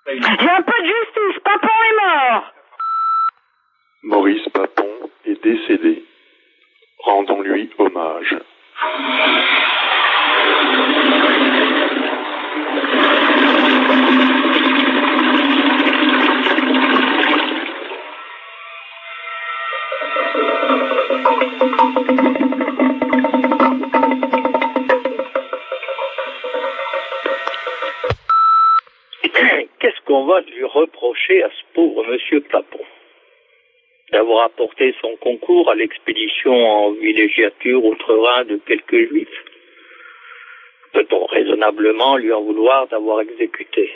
Il n'y a pas de justice, Papon est mort. Maurice Papon est décédé. Rendons-lui hommage. Qu'est-ce qu'on va lui reprocher à ce pauvre monsieur Papon? D'avoir apporté son concours à l'expédition en villégiature outre-Rhin de quelques juifs? Peut-on raisonnablement lui en vouloir d'avoir exécuté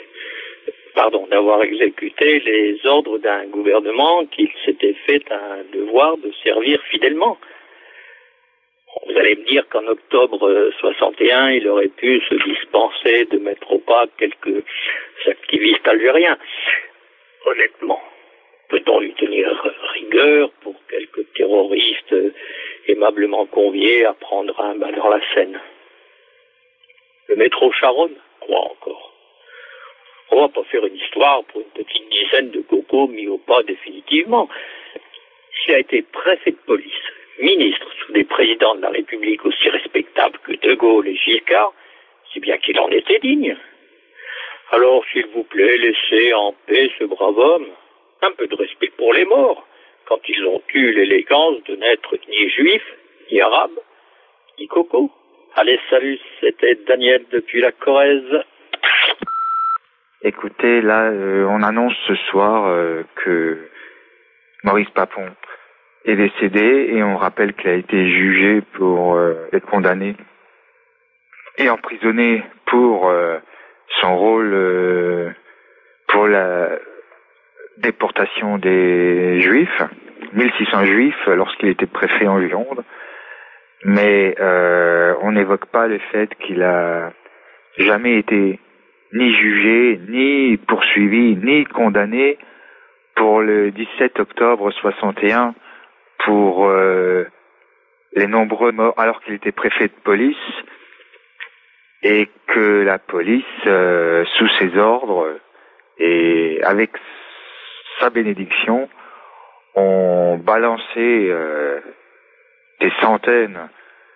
les ordres d'un gouvernement qu'il s'était fait un devoir de servir fidèlement? Vous allez me dire qu'en octobre 61, il aurait pu se dispenser de mettre au pas quelques activistes algériens. Honnêtement, peut-on lui tenir rigueur pour quelques terroristes aimablement conviés à prendre un bain dans la Seine? Le métro Charonne, quoi encore? On va pas faire une histoire pour une petite dizaine de cocos mis au pas définitivement. Il a été préfet de police, ministre sous des présidents de la République aussi respectables que De Gaulle et Giscard, si bien qu'il en était digne. Alors, s'il vous plaît, laissez en paix ce brave homme. Un peu de respect pour les morts, quand ils ont eu l'élégance de n'être ni juifs, ni arabes, ni coco. Allez, salut, c'était Daniel depuis la Corrèze. Écoutez, là, on annonce ce soir que Maurice Papon est décédé et on rappelle qu'il a été jugé pour être condamné et emprisonné pour son rôle pour la déportation des Juifs, 1600 Juifs lorsqu'il était préfet en Gironde. Mais on n'évoque pas le fait qu'il a jamais été ni jugé, ni poursuivi, ni condamné pour le 17 octobre 61 pour les nombreux morts alors qu'il était préfet de police et que la police, sous ses ordres et avec sa bénédiction, ont balancé des centaines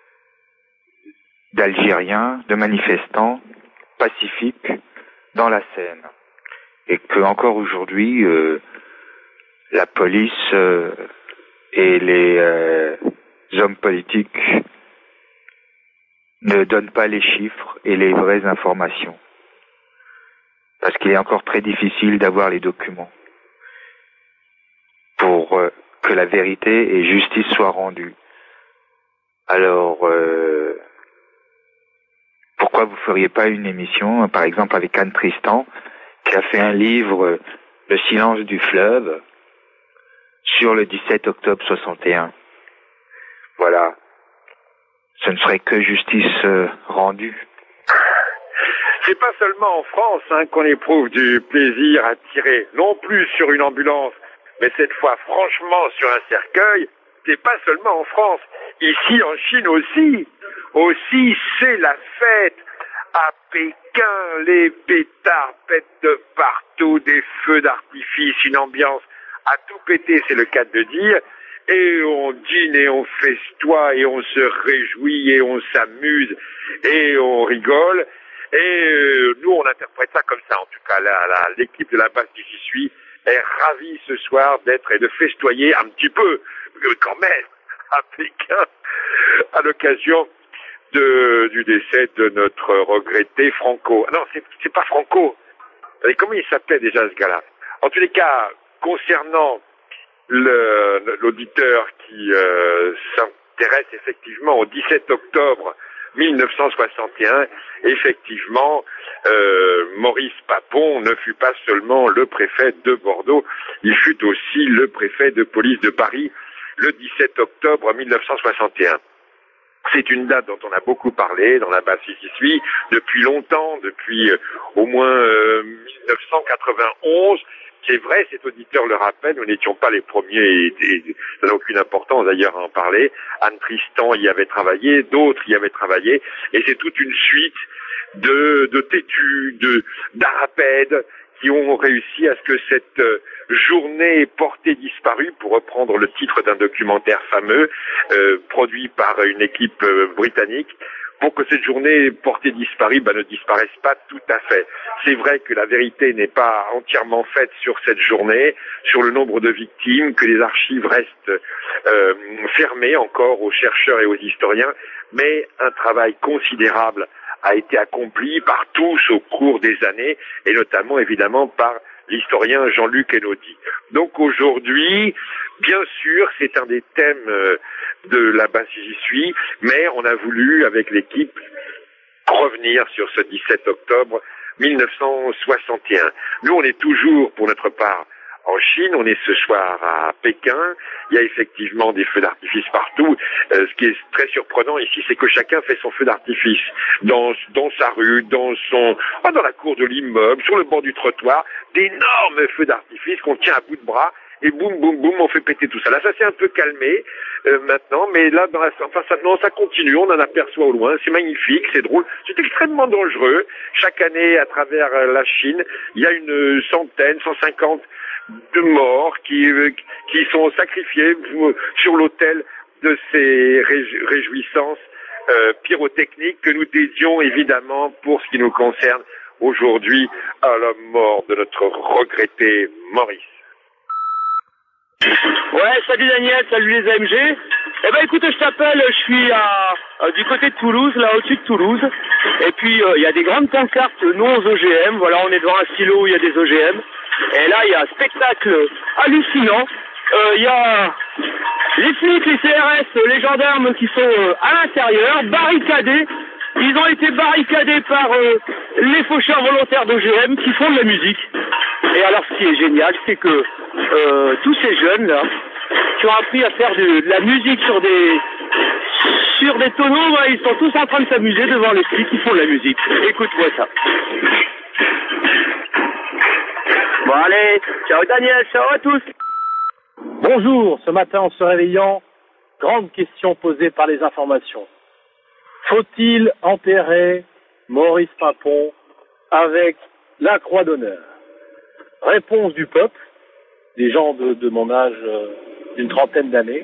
d'Algériens, de manifestants pacifiques dans la Seine. Et que encore aujourd'hui, la police et les hommes politiques ne donnent pas les chiffres et les vraies informations. Parce qu'il est encore très difficile d'avoir les documents pour que la vérité et justice soient rendues. Alors, pourquoi vous feriez pas une émission, par exemple avec Anne Tristan, qui a fait un livre, Le silence du fleuve, sur le 17 octobre 61. Voilà. Ce ne serait que justice rendue. C'est pas seulement en France qu'on éprouve du plaisir à tirer, non plus sur une ambulance, mais cette fois franchement sur un cercueil. C'est pas seulement en France, ici en Chine aussi. Aussi, c'est la fête. À Pékin, les pétards pètent de partout, des feux d'artifice, une ambiance à tout péter, c'est le cas de dire. Et on dîne et on festoie et on se réjouit et on s'amuse et on rigole. Et nous, on interprète ça comme ça. En tout cas, l'équipe de la base qui j'y suis est ravie ce soir d'être et de festoyer un petit peu, quand même, à Pékin, à l'occasion du décès de notre regretté Franco. Non, c'est pas Franco. Comment il s'appelait déjà ce gars-là? En tous les cas, concernant l'auditeur qui s'intéresse effectivement au 17 octobre 1961, effectivement, Maurice Papon ne fut pas seulement le préfet de Bordeaux, il fut aussi le préfet de police de Paris le 17 octobre 1961. C'est une date dont on a beaucoup parlé dans la base qui suit depuis longtemps, depuis au moins 1991. C'est vrai, cet auditeur le rappelle, nous n'étions pas les premiers, et ça n'a aucune importance d'ailleurs à en parler. Anne Tristan y avait travaillé, d'autres y avaient travaillé, et c'est toute une suite de têtus, d'arapèdes, qui ont réussi à ce que cette journée portée disparue, pour reprendre le titre d'un documentaire fameux, produit par une équipe britannique, pour que cette journée portée disparue ne disparaisse pas tout à fait. C'est vrai que la vérité n'est pas entièrement faite sur cette journée, sur le nombre de victimes, que les archives restent fermées encore aux chercheurs et aux historiens, mais un travail considérable a été accompli par tous au cours des années, et notamment évidemment par l'historien Jean-Luc Einaudi. Donc aujourd'hui, bien sûr, c'est un des thèmes de la base si j'y suis, mais on a voulu, avec l'équipe, revenir sur ce 17 octobre 1961. Nous, on est toujours, pour notre part, en Chine, on est ce soir à Pékin, il y a effectivement des feux d'artifice partout. Ce qui est très surprenant ici, c'est que chacun fait son feu d'artifice dans sa rue, dans la cour de l'immeuble, sur le bord du trottoir, d'énormes feux d'artifice qu'on tient à bout de bras, et boum, boum, boum, on fait péter tout ça. Là, ça s'est un peu calmé maintenant, mais là, ça continue, on en aperçoit au loin, c'est magnifique, c'est drôle, c'est extrêmement dangereux. Chaque année, à travers la Chine, il y a une centaine, 150 de morts qui sont sacrifiés sur l'autel de ces réjouissances pyrotechniques que nous dédions évidemment, pour ce qui nous concerne aujourd'hui, à la mort de notre regretté Maurice. Ouais, salut Daniel, salut les AMG. Eh ben écoute, je t'appelle, je suis du côté de Toulouse, là au-dessus de Toulouse. Et puis il y a des grandes pancartes non aux OGM. Voilà, on est devant un silo où il y a des OGM. Et là, il y a un spectacle hallucinant. Il y a les flics, les CRS, les gendarmes qui sont à l'intérieur, barricadés. Ils ont été barricadés par les faucheurs volontaires d'OGM qui font de la musique. Et alors, ce qui est génial, c'est que tous ces jeunes-là, qui ont appris à faire de la musique sur des tonneaux, ils sont tous en train de s'amuser devant les flics qui font de la musique. Écoute-moi ça. Bon allez, ciao Daniel, ciao à tous. Bonjour, ce matin en se réveillant, grande question posée par les informations. Faut-il enterrer Maurice Papon avec la croix d'honneur? Réponse du peuple, des gens de mon âge, d'une trentaine d'années.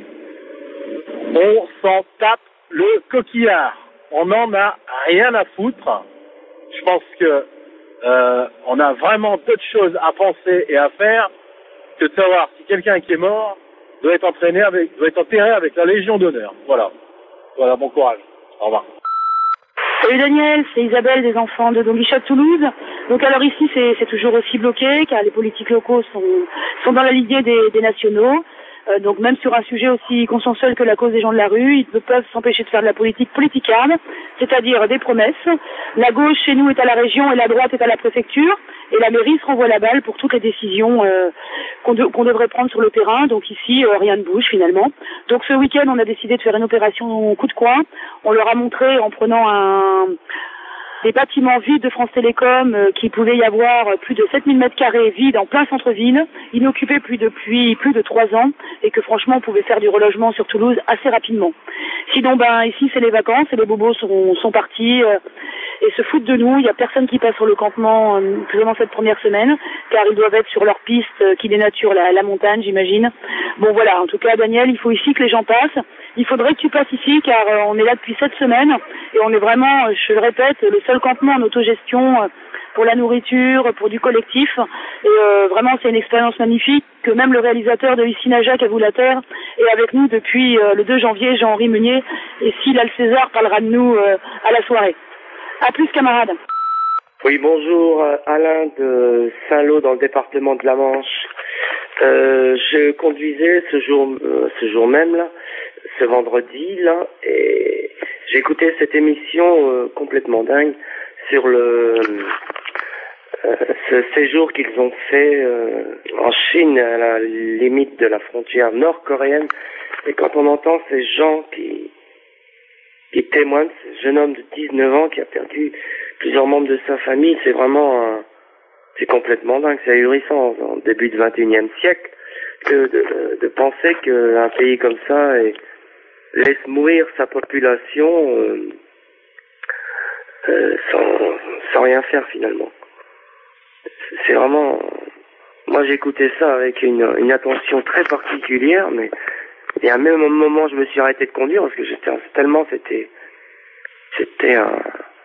On s'en tape le coquillard. On n'en a rien à foutre. Je pense que on a vraiment d'autres choses à penser et à faire que de savoir si quelqu'un qui est mort doit être enterré avec la Légion d'honneur. Voilà. Voilà, bon courage. Au revoir. Salut Daniel, c'est Isabelle des enfants de Don Guichot de Toulouse. Donc alors ici c'est toujours aussi bloqué car les politiques locaux sont dans la lignée des nationaux. Donc même sur un sujet aussi consensuel que la cause des gens de la rue, ils ne peuvent s'empêcher de faire de la politique politicade, c'est-à-dire des promesses. La gauche chez nous est à la région et la droite est à la préfecture, et la mairie se renvoie la balle pour toutes les décisions qu'on devrait prendre sur le terrain. Donc ici, rien ne bouge finalement. Donc ce week-end, on a décidé de faire une opération coup de coin. On leur a montré en prenant des bâtiments vides de France Télécom qu'il pouvait y avoir plus de 7000 mètres carrés vides en plein centre-ville, inoccupés depuis plus de 3 ans, et que franchement on pouvait faire du relogement sur Toulouse assez rapidement. Sinon ici c'est les vacances et les bobos sont partis et se foutent de nous. Il n'y a personne qui passe sur le campement pendant cette première semaine car ils doivent être sur leur piste qui dénature la montagne, j'imagine. Bon voilà, en tout cas Daniel, il faut ici que les gens passent. Il faudrait que tu passes ici car on est là depuis 7 semaines et on est vraiment, je le répète, le seul campement en autogestion pour la nourriture, pour du collectif. Et vraiment c'est une expérience magnifique que même le réalisateur de Ici Najac à vous la terre est avec nous depuis le 2 janvier, Jean-Henri Meunier. Et Syl César parlera de nous à la soirée. À plus camarades. Oui, bonjour, Alain de Saint-Lô dans le département de la Manche. Je conduisais ce jour même là, ce vendredi là, et j'ai écouté cette émission complètement dingue sur ce séjour qu'ils ont fait en Chine à la limite de la frontière nord-coréenne. Et quand on entend ces gens qui témoignent, ce jeune homme de 19 ans qui a perdu plusieurs membres de sa famille, c'est vraiment c'est complètement dingue, c'est ahurissant en début du XXIe siècle de penser qu'un pays comme ça laisse mourir sa population sans rien faire finalement. C'est vraiment... Moi j'écoutais ça avec une attention très particulière, mais il y a même un moment je me suis arrêté de conduire parce que tellement c'était un...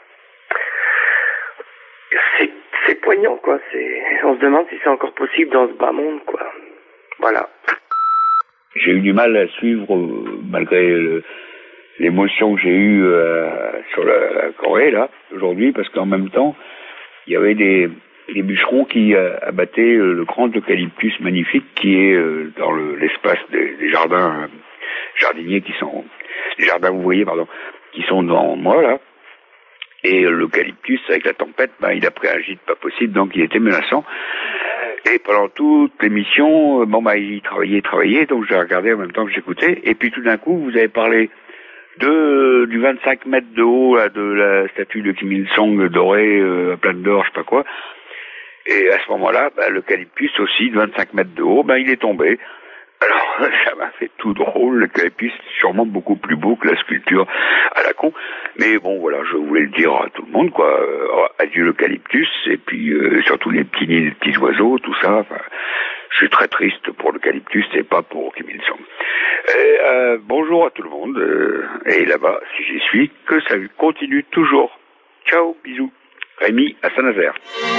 C'est poignant quoi, on se demande si c'est encore possible dans ce bas monde quoi. Voilà. J'ai eu du mal à suivre malgré l'émotion que j'ai eue sur la Corée là aujourd'hui, parce qu'en même temps il y avait des bûcherons qui abattaient le grand eucalyptus magnifique qui est dans l'espace des jardins jardiniers qui sont les jardins ouvriers qui sont devant moi là. Et l'eucalyptus, avec la tempête, il a pris un gîte pas possible, donc il était menaçant. Et pendant toute l'émission, il travaillait, donc j'ai regardé en même temps que j'écoutais. Et puis tout d'un coup, vous avez parlé du 25 mètres de haut, là, de la statue de Kim Il-sung dorée, pleine d'or, je sais pas quoi. Et à ce moment-là, l'eucalyptus aussi, de 25 mètres de haut, il est tombé. Alors, ça m'a fait tout drôle, l'eucalyptus, sûrement beaucoup plus beau que la sculpture à la con. Mais bon, voilà, je voulais le dire à tout le monde, quoi. Adieu l'eucalyptus, et puis surtout les petits nids, les petits oiseaux, tout ça. Enfin, je suis très triste pour l'eucalyptus et pas pour Kim Il-sung. Bonjour à tout le monde, et là-bas, si j'y suis, que ça continue toujours. Ciao, bisous. Rémi à Saint-Nazaire.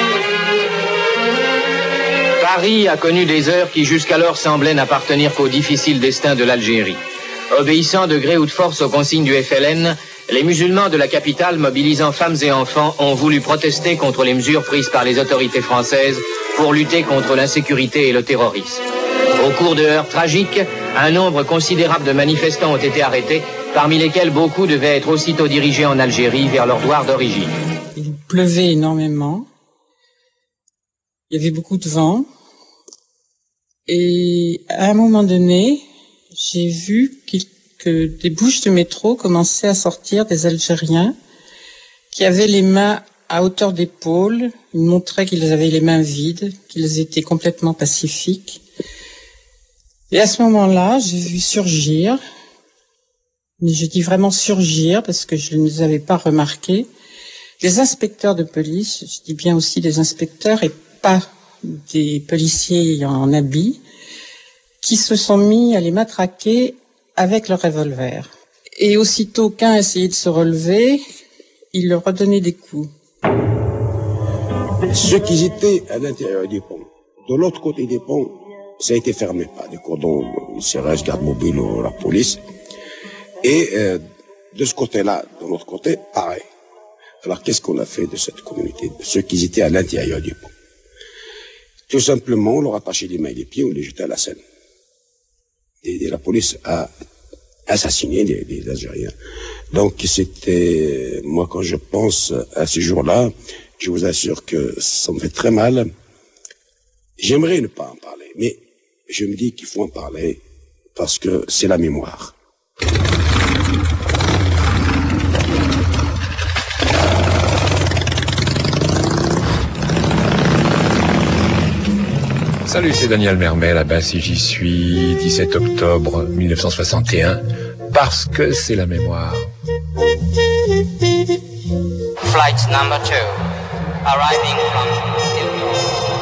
Paris a connu des heures qui jusqu'alors semblaient n'appartenir qu'au difficile destin de l'Algérie. Obéissant de gré ou de force aux consignes du FLN, les musulmans de la capitale, mobilisant femmes et enfants, ont voulu protester contre les mesures prises par les autorités françaises pour lutter contre l'insécurité et le terrorisme. Au cours de heures tragiques, un nombre considérable de manifestants ont été arrêtés, parmi lesquels beaucoup devaient être aussitôt dirigés en Algérie vers leur douar d'origine. Il pleuvait énormément. Il y avait beaucoup de vent. Et à un moment donné, j'ai vu que des bouches de métro commençaient à sortir des Algériens qui avaient les mains à hauteur d'épaule. Ils montraient qu'ils avaient les mains vides, qu'ils étaient complètement pacifiques. Et à ce moment-là, j'ai vu surgir, mais je dis vraiment surgir parce que je ne les avais pas remarqués, des inspecteurs de police, je dis bien aussi des inspecteurs et pas des policiers en habit, qui se sont mis à les matraquer avec leur revolver. Et aussitôt qu'un essayait de se relever, ils leur redonnaient des coups. Ceux qui étaient à l'intérieur des ponts, de l'autre côté des ponts, ça a été fermé par des cordons, serrage, garde mobile ou la police. Et de ce côté-là, de l'autre côté, pareil. Alors qu'est-ce qu'on a fait de cette communauté, de ceux qui étaient à l'intérieur du pont? Tout simplement, on leur attachait les mains et les pieds, on les jetait à la Seine. Et la police a assassiné des Algériens. Donc c'était, moi quand je pense à ces jours-là, je vous assure que ça me fait très mal. J'aimerais ne pas en parler, mais je me dis qu'il faut en parler parce que c'est la mémoire. Salut, c'est Daniel Mermet, là-bas si j'y suis, 17 octobre 1961, parce que c'est la mémoire. Flight number 2, arriving from Tilburg.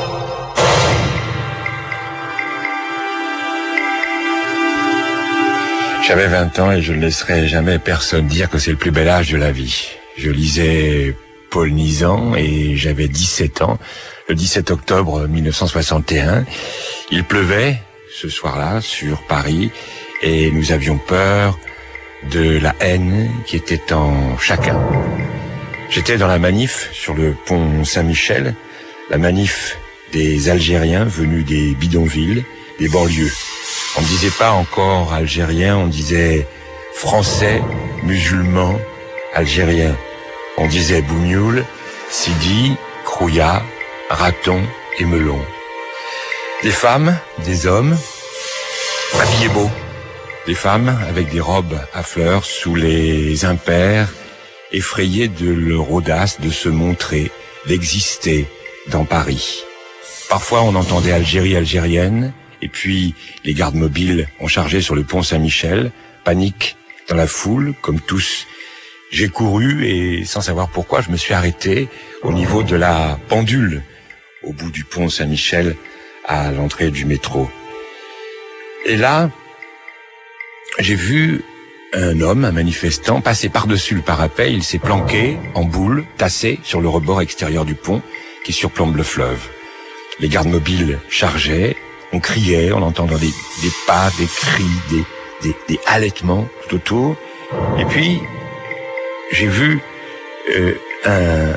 J'avais 20 ans et je ne laisserai jamais personne dire que c'est le plus bel âge de la vie. Je lisais Paul Nizan et j'avais 17 ans. Le 17 octobre 1961, il pleuvait ce soir-là sur Paris et nous avions peur de la haine qui était en chacun. J'étais dans la manif sur le pont Saint-Michel, la manif des Algériens venus des bidonvilles, des banlieues. On ne disait pas encore Algériens, on disait Français, musulmans, Algériens. On disait Bougnoul, Sidi, Krouya, Raton et Melon. Des femmes, des hommes, habillés beaux. Des femmes avec des robes à fleurs sous les impairs, effrayées de leur audace de se montrer, d'exister dans Paris. Parfois on entendait Algérie algérienne, et puis les gardes mobiles ont chargé sur le pont Saint-Michel, panique dans la foule, comme tous J'ai couru et sans savoir pourquoi, je me suis arrêté au niveau de la pendule, au bout du pont Saint-Michel, à l'entrée du métro. Et là, j'ai vu un homme, un manifestant, passer par-dessus le parapet. Il s'est planqué en boule, tassé sur le rebord extérieur du pont qui surplombe le fleuve. Les gardes mobiles chargeaient, on criait, on entendait des pas, des cris, des halètements tout autour. Et puis, j'ai vu un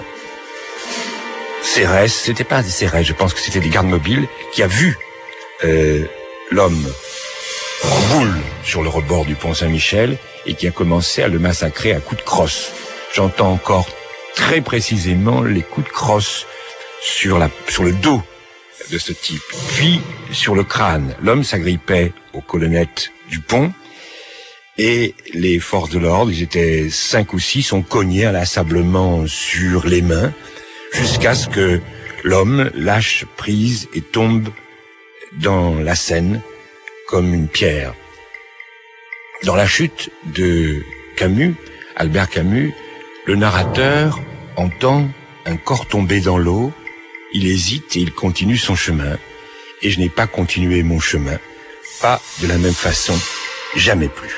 CRS, c'était pas des CRS, je pense que c'était des gardes mobiles, qui a vu l'homme en boule sur le rebord du pont Saint-Michel et qui a commencé à le massacrer à coups de crosse. J'entends encore très précisément les coups de crosse sur le dos de ce type, puis sur le crâne. L'homme s'agrippait aux colonnettes du pont et les forces de l'ordre, ils étaient 5 ou 6, ont cogné inlassablement sur les mains jusqu'à ce que l'homme lâche prise et tombe dans la Seine comme une pierre. Dans la chute de Camus, Albert Camus, le narrateur entend un corps tomber dans l'eau, il hésite et il continue son chemin. Et je n'ai pas continué mon chemin, pas de la même façon, jamais plus.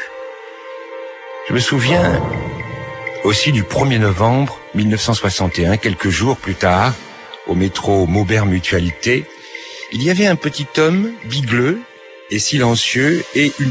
Je me souviens aussi du 1er novembre 1961, quelques jours plus tard, au métro Maubert Mutualité, il y avait un petit homme bigleux et silencieux et une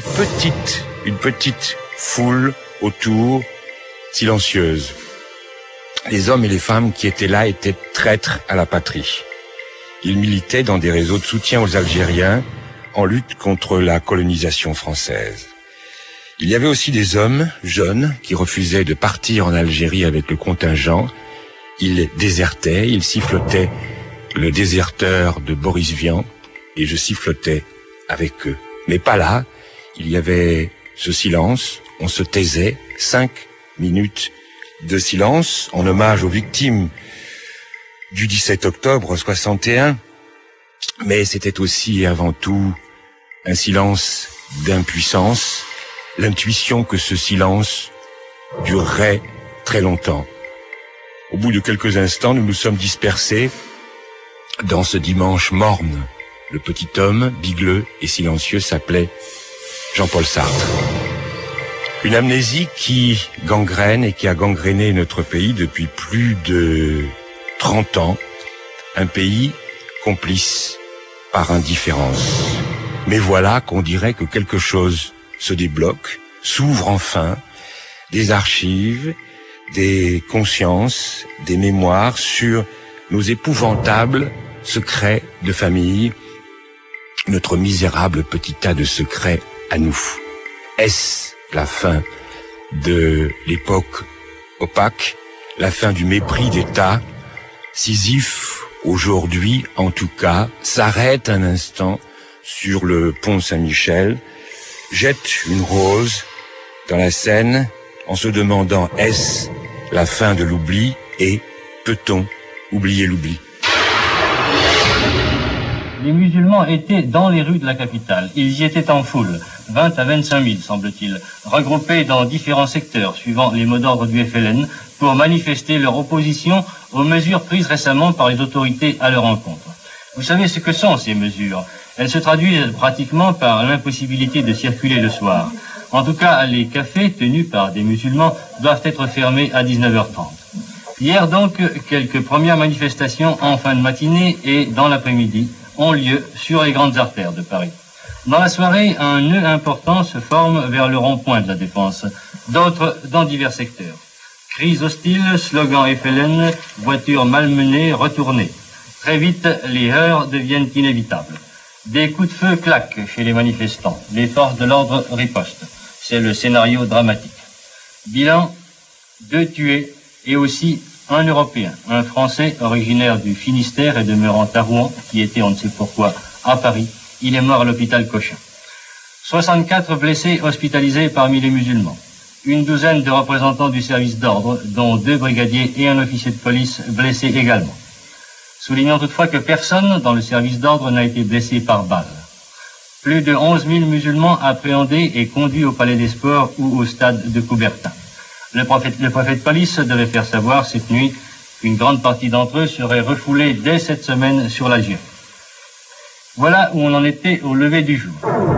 petite foule autour, silencieuse. Les hommes et les femmes qui étaient là étaient traîtres à la patrie. Ils militaient dans des réseaux de soutien aux Algériens en lutte contre la colonisation française. Il y avait aussi des hommes jeunes qui refusaient de partir en Algérie avec le contingent. Ils désertaient, ils sifflotaient le déserteur de Boris Vian et je sifflotais avec eux. Mais pas là, il y avait ce silence, on se taisait, 5 minutes de silence en hommage aux victimes du 17 octobre 61, mais c'était aussi et avant tout un silence d'impuissance, l'intuition que ce silence durerait très longtemps. Au bout de quelques instants, nous nous sommes dispersés dans ce dimanche morne. Le petit homme, bigleux et silencieux, s'appelait Jean-Paul Sartre. Une amnésie qui gangrène et qui a gangréné notre pays depuis plus de 30 ans. Un pays complice par indifférence. Mais voilà qu'on dirait que quelque chose se débloque, s'ouvre enfin, des archives, des consciences, des mémoires sur nos épouvantables secrets de famille, notre misérable petit tas de secrets à nous. Est-ce la fin de l'époque opaque, la fin du mépris d'État? Sisyphe, aujourd'hui en tout cas, s'arrête un instant sur le pont Saint-Michel, jette une rose dans la Seine en se demandant est-ce la fin de l'oubli et peut-on oublier l'oubli? Les musulmans étaient dans les rues de la capitale. Ils y étaient en foule, 20 à 25 000 semble-t-il, regroupés dans différents secteurs suivant les mots d'ordre du FLN pour manifester leur opposition aux mesures prises récemment par les autorités à leur encontre. Vous savez ce que sont ces mesures? Elles se traduisent pratiquement par l'impossibilité de circuler le soir. En tout cas, les cafés tenus par des musulmans doivent être fermés à 19h30. Hier donc, quelques premières manifestations en fin de matinée et dans l'après-midi ont lieu sur les grandes artères de Paris. Dans la soirée, un nœud important se forme vers le rond-point de la Défense, d'autres dans divers secteurs. Cris hostiles, slogans FLN, voitures malmenées, retournées. Très vite, les heurts deviennent inévitables. Des coups de feu claquent chez les manifestants. Les forces de l'ordre ripostent. C'est le scénario dramatique. Bilan, 2 tués et aussi un Européen, un Français originaire du Finistère et demeurant à Rouen, qui était, on ne sait pourquoi, à Paris. Il est mort à l'hôpital Cochin. 64 blessés hospitalisés parmi les musulmans. Une douzaine de représentants du service d'ordre, dont 2 brigadiers et un officier de police blessés également. Soulignons toutefois que personne dans le service d'ordre n'a été blessé par balle. Plus de 11 000 musulmans appréhendés et conduits au Palais des Sports ou au stade de Coubertin. Le préfet de police devait faire savoir cette nuit qu'une grande partie d'entre eux serait refoulée dès cette semaine sur l'Algérie. Voilà où on en était au lever du jour.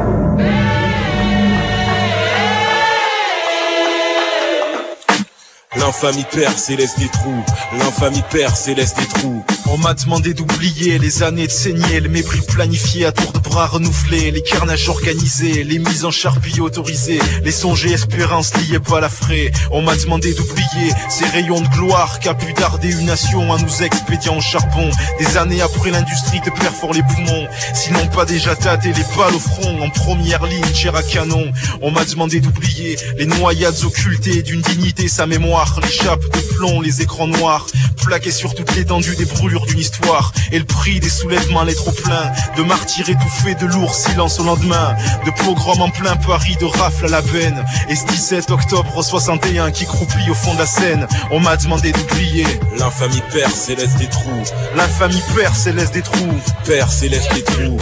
L'infamie perce et laisse des trous. L'infamie perce et laisse des trous. On m'a demandé d'oublier les années de saigner, le mépris planifié à tour de bras renouvelés, les carnages organisés, les mises en charpie autorisées, les songes et espérances liées pas à la frais. On m'a demandé d'oublier ces rayons de gloire qu'a pu darder une nation à nous expédients au charbon. Des années après l'industrie te perfore les poumons, sinon pas déjà tâté les balles au front, en première ligne, chair à canon. On m'a demandé d'oublier les noyades occultées d'une dignité, sa mémoire, les chapes de plomb, les écrans noirs, plaqués sur toute l'étendue des brûlures d'une histoire, et le prix des soulèvements les trop pleins, de martyrs étouffés, de lourds silences au lendemain, de pogroms en plein Paris, de rafles à la veine, et ce 17 octobre 61 qui croupit au fond de la Seine. On m'a demandé d'oublier. L'infamie perce et laisse des trous. L'infamie perce et laisse des trous. Perce et laisse des trous.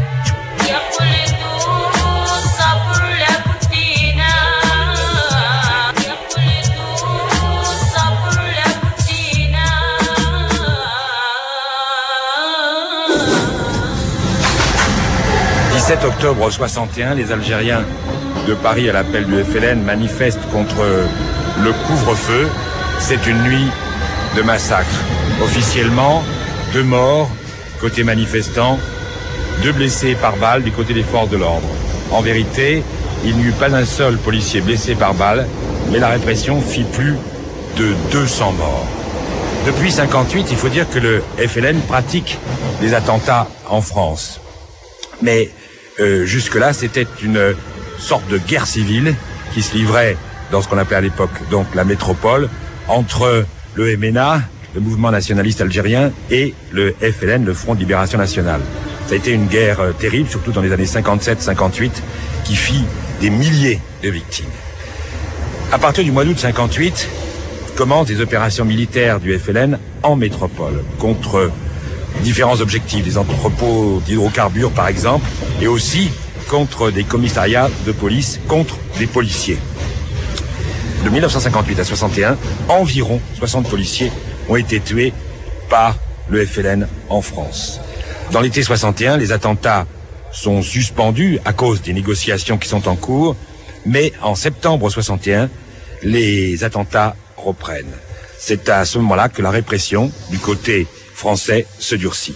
Le 17 octobre 61, les Algériens de Paris, à l'appel du FLN, manifestent contre le couvre-feu. C'est une nuit de massacre. Officiellement, 2 morts côté manifestants, 2 blessés par balle du côté des forces de l'ordre. En vérité, il n'y eut pas un seul policier blessé par balle, mais la répression fit plus de 200 morts. Depuis 58, il faut dire que le FLN pratique des attentats en France. Mais jusque-là, c'était une sorte de guerre civile qui se livrait dans ce qu'on appelait à l'époque donc la métropole entre le MNA, le mouvement nationaliste algérien, et le FLN, le Front de Libération Nationale. Ça a été une guerre terrible, surtout dans les années 57-58, qui fit des milliers de victimes. À partir du mois d'août 58, commencent des opérations militaires du FLN en métropole contre différents objectifs, des entrepôts d'hydrocarbures par exemple, et aussi contre des commissariats de police, contre des policiers. De 1958 à 61, environ 60 policiers ont été tués par le FLN en France. Dans l'été 61, les attentats sont suspendus à cause des négociations qui sont en cours, mais en septembre 61, les attentats reprennent. C'est à ce moment-là que la répression du côté français se durcit.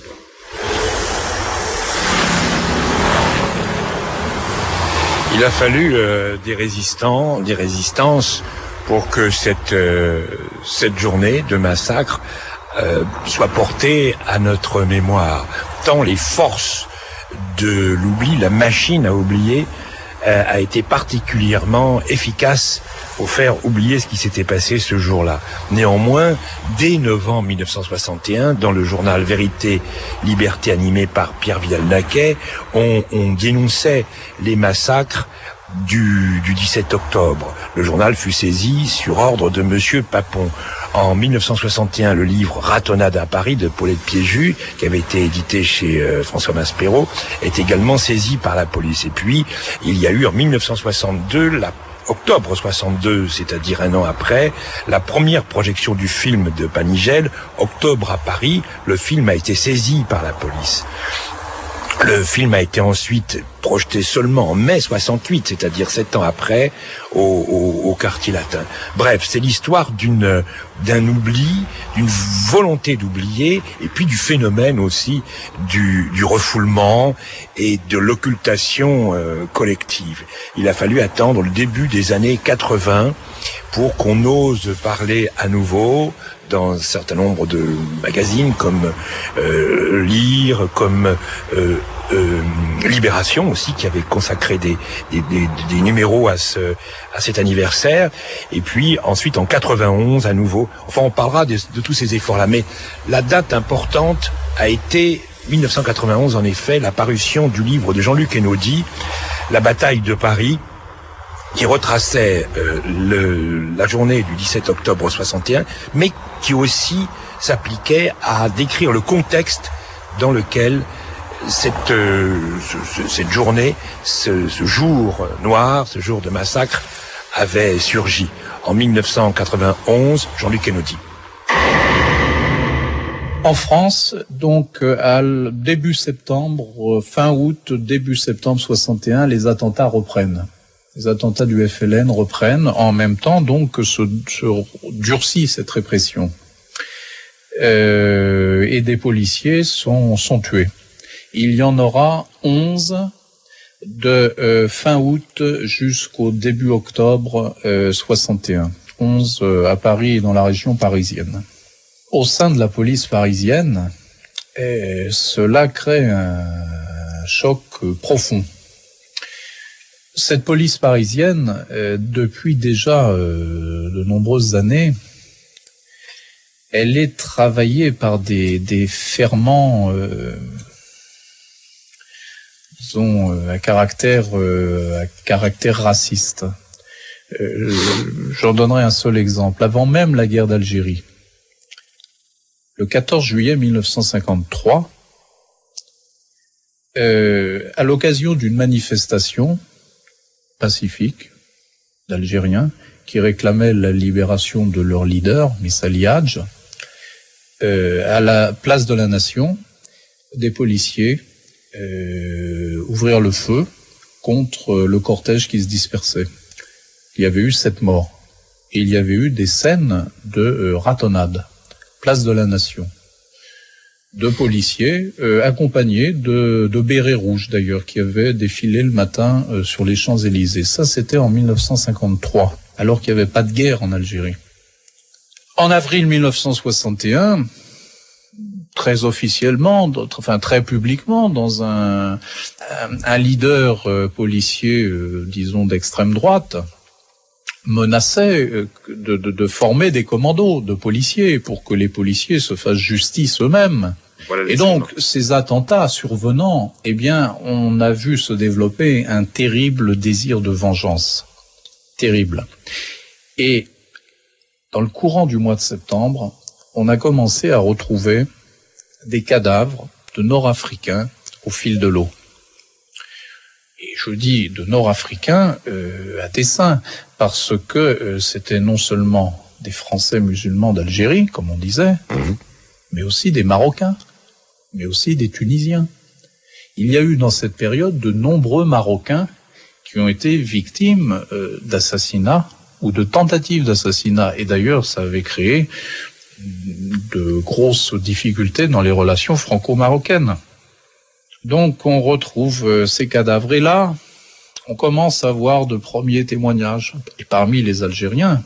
Il a fallu des résistances pour que cette journée de massacre soit portée à notre mémoire. Tant les forces de l'oubli, la machine à oublier, a été particulièrement efficace pour faire oublier ce qui s'était passé ce jour-là. Néanmoins, dès novembre 1961, dans le journal Vérité, Liberté animé par Pierre Vidal-Naquet, on dénonçait les massacres du 17 octobre. Le journal fut saisi sur ordre de Monsieur Papon. En 1961, le livre Ratonnade à Paris de Paulette Piéjus, qui avait été édité chez François Maspero, est également saisi par la police. Et puis, il y a eu en 1962, octobre 62, c'est-à-dire un an après, la première projection du film de Panigel, Octobre à Paris. Le film a été saisi par la police. Le film a été ensuite projeté seulement en mai 68, c'est-à-dire 7 ans après, au Quartier Latin. Bref, c'est l'histoire d'un oubli, d'une volonté d'oublier, et puis du phénomène aussi du refoulement et de l'occultation collective. Il a fallu attendre le début des années 80 pour qu'on ose parler à nouveau dans un certain nombre de magazines comme Lire, comme Libération aussi, qui avait consacré des numéros à cet anniversaire. Et puis ensuite en 91 à nouveau. Enfin, on parlera de tous ces efforts-là. Mais la date importante a été 1991, en effet, la parution du livre de Jean-Luc Einaudi, La bataille de Paris, qui retraçait la journée du 17 octobre 61, mais qui aussi s'appliquait à décrire le contexte dans lequel cette journée, ce jour noir, ce jour de massacre avait surgi. en 1991, Jean-Luc Kennedy. En France, donc, début septembre, fin août, début septembre 61, les attentats reprennent. Les attentats du FLN reprennent en même temps, donc, que se durcit cette répression. Et des policiers sont tués. Il y en aura 11 de fin août jusqu'au début octobre 61. 11 à Paris et dans la région parisienne. Au sein de la police parisienne, cela crée un choc profond. Cette police parisienne, depuis déjà de nombreuses années, elle est travaillée par des ferments, disons, à caractère raciste. J'en donnerai un seul exemple. Avant même la guerre d'Algérie, le 14 juillet 1953, à l'occasion d'une manifestation pacifique d'Algériens qui réclamaient la libération de leur leader, Missali Hadj, à la place de la Nation, des policiers ouvrirent le feu contre le cortège qui se dispersait. Il y avait eu 7 morts. Et il y avait eu des scènes de ratonnade. Place de la Nation. De policiers accompagnés de bérets rouges d'ailleurs qui avaient défilé le matin sur les Champs-Élysées. Ça c'était en 1953, alors qu'il n'y avait pas de guerre en Algérie. En avril 1961, très officiellement, très publiquement, dans un leader policier, disons d'extrême droite, menaçait de former des commandos de policiers pour que les policiers se fassent justice eux-mêmes. Voilà. Et donc, ces attentats survenant, eh bien, on a vu se développer un terrible désir de vengeance. Terrible. Et dans le courant du mois de septembre, on a commencé à retrouver des cadavres de Nord-Africains au fil de l'eau. Et je dis de Nord-Africains à dessein, parce que c'était non seulement des Français musulmans d'Algérie, comme on disait, mais aussi des Marocains, mais aussi des Tunisiens. Il y a eu dans cette période de nombreux Marocains qui ont été victimes d'assassinats ou de tentatives d'assassinat. Et d'ailleurs, ça avait créé de grosses difficultés dans les relations franco-marocaines. Donc on retrouve ces cadavres et là, on commence à voir de premiers témoignages. Et parmi les Algériens,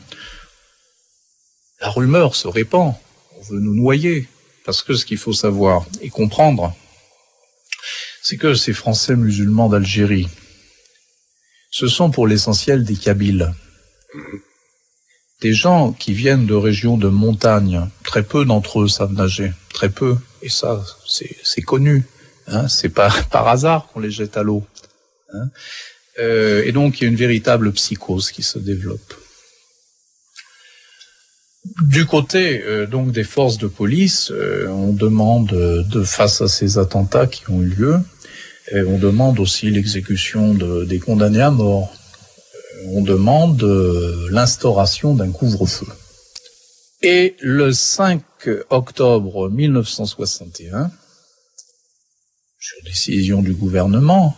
la rumeur se répand. On veut nous noyer. Parce que ce qu'il faut savoir et comprendre, c'est que ces Français musulmans d'Algérie, ce sont pour l'essentiel des Kabyles. Des gens qui viennent de régions de montagne. Très peu d'entre eux savent nager. Très peu. Et ça, c'est connu. Hein, c'est pas par hasard qu'on les jette à l'eau. Hein. Et donc, il y a une véritable psychose qui se développe. Du côté donc des forces de police, on demande, face à ces attentats qui ont eu lieu, on demande aussi l'exécution des condamnés à mort. On demande l'instauration d'un couvre-feu. Et le 5 octobre 1961, sur décision du gouvernement,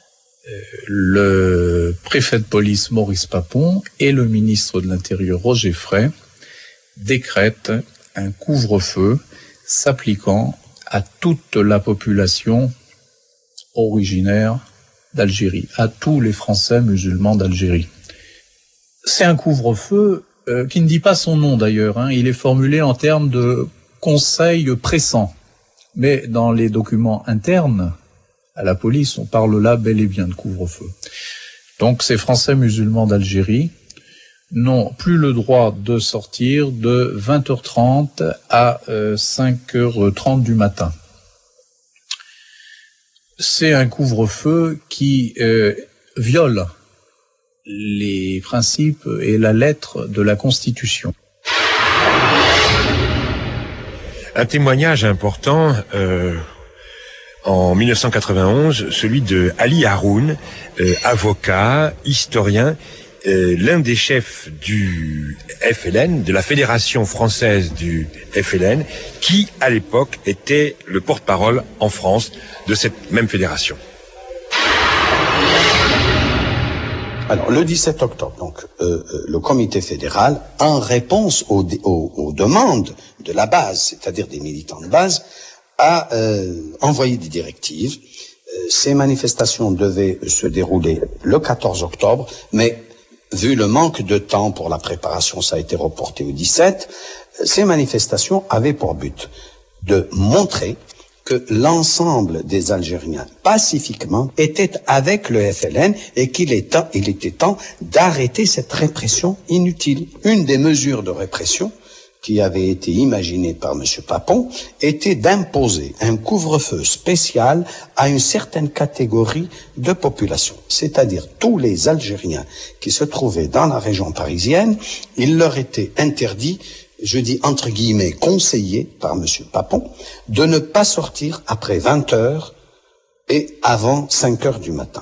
le préfet de police Maurice Papon et le ministre de l'Intérieur Roger Frey décrètent un couvre-feu s'appliquant à toute la population originaire d'Algérie, à tous les Français musulmans d'Algérie. C'est un couvre-feu qui ne dit pas son nom d'ailleurs, hein. Il est formulé en termes de conseil pressant. Mais dans les documents internes à la police, on parle là bel et bien de couvre-feu. Donc ces Français musulmans d'Algérie n'ont plus le droit de sortir de 20h30 à 5h30 du matin. C'est un couvre-feu qui viole les principes et la lettre de la Constitution. Un témoignage important en 1991, celui de Ali Haroun, avocat, historien, l'un des chefs du FLN, de la Fédération française du FLN, qui, à l'époque, était le porte-parole en France de cette même fédération. Alors, le 17 octobre, donc, le comité fédéral, en réponse aux demandes de la base, c'est-à-dire des militants de base, a envoyé des directives. Ces manifestations devaient se dérouler le 14 octobre, mais vu le manque de temps pour la préparation, ça a été reporté au 17. Ces manifestations avaient pour but de montrer que l'ensemble des Algériens, pacifiquement, étaient avec le FLN et il était temps d'arrêter cette répression inutile. Une des mesures de répression qui avait été imaginée par M. Papon était d'imposer un couvre-feu spécial à une certaine catégorie de population, c'est-à-dire tous les Algériens qui se trouvaient dans la région parisienne. Il leur était interdit, je dis entre guillemets conseillé par M. Papon, de ne pas sortir après 20 heures et avant 5 heures du matin.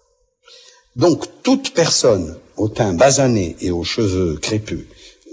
Donc toute personne au teint basané et aux cheveux crépus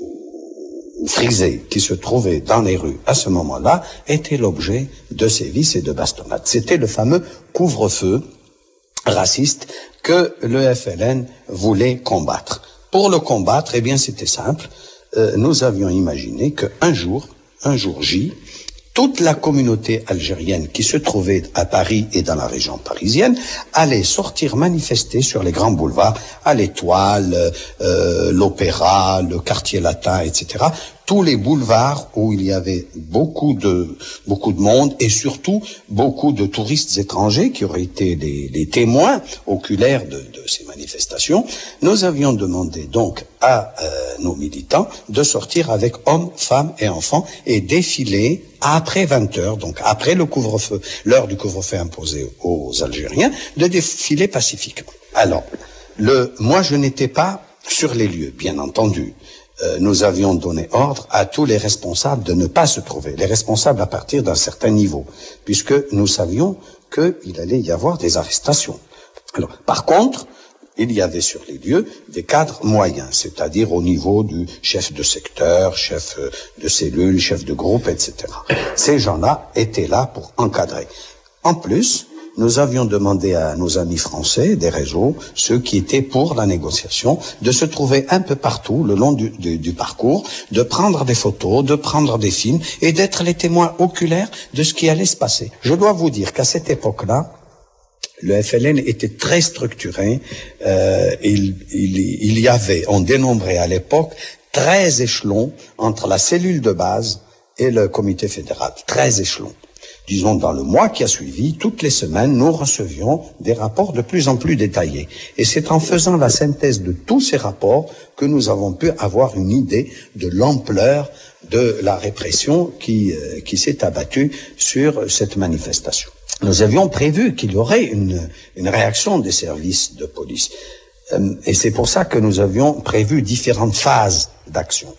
ou frisés qui se trouvait dans les rues à ce moment-là était l'objet de sévices et de bastonnades. C'était le fameux couvre-feu raciste que le FLN voulait combattre. Pour le combattre, eh bien c'était simple. Nous avions imaginé qu'un jour J, toute la communauté algérienne qui se trouvait à Paris et dans la région parisienne allait sortir manifester sur les grands boulevards, à l'Étoile, l'Opéra, le Quartier Latin, etc. Tous les boulevards où il y avait beaucoup de monde et surtout beaucoup de touristes étrangers qui auraient été les témoins oculaires de ces manifestations. Nous avions demandé donc à nos militants de sortir avec hommes, femmes et enfants et défiler après 20 heures, donc après le couvre-feu, l'heure du couvre-feu imposé aux Algériens, de défiler pacifiquement. Alors, moi je n'étais pas sur les lieux, bien entendu. Nous avions donné ordre à tous les responsables de ne pas se trouver, les responsables à partir d'un certain niveau, puisque nous savions qu'il allait y avoir des arrestations. Alors, par contre, il y avait sur les lieux des cadres moyens, c'est-à-dire au niveau du chef de secteur, chef de cellule, chef de groupe, etc. Ces gens-là étaient là pour encadrer. En plus, nous avions demandé à nos amis français des réseaux, ceux qui étaient pour la négociation, de se trouver un peu partout le long du parcours, de prendre des photos, de prendre des films et d'être les témoins oculaires de ce qui allait se passer. Je dois vous dire qu'à cette époque-là, le FLN était très structuré. Il y avait, on dénombrait à l'époque 13 échelons entre la cellule de base et le comité fédéral. 13 échelons. Disons, dans le mois qui a suivi, toutes les semaines, nous recevions des rapports de plus en plus détaillés. Et c'est en faisant la synthèse de tous ces rapports que nous avons pu avoir une idée de l'ampleur de la répression qui s'est abattue sur cette manifestation. Nous avions prévu qu'il y aurait une réaction des services de police. Et c'est pour ça que nous avions prévu différentes phases d'action.